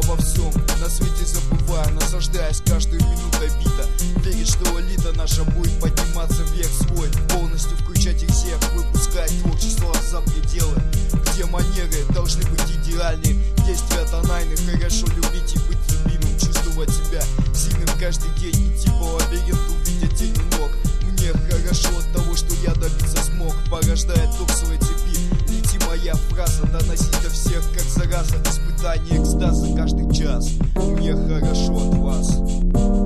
обо всем на свете забывая, наслаждаясь каждой минутой бита. Верить, что элита наша будет подниматься вверх свой, полностью включать их всех, выпускать творчество за пределы, где манеры должны быть идеальны, действия тональны. Хорошо любить и быть любимым, чувствовать себя сильным каждый день, идти по лабиринту, видя тень у ног. Мне хорошо от того, что я добиться смог, порождая ток своей цепи. Лети моя фраза, доносить до всех как зараза, испытание экстаза каждый час. Мне хорошо от вас.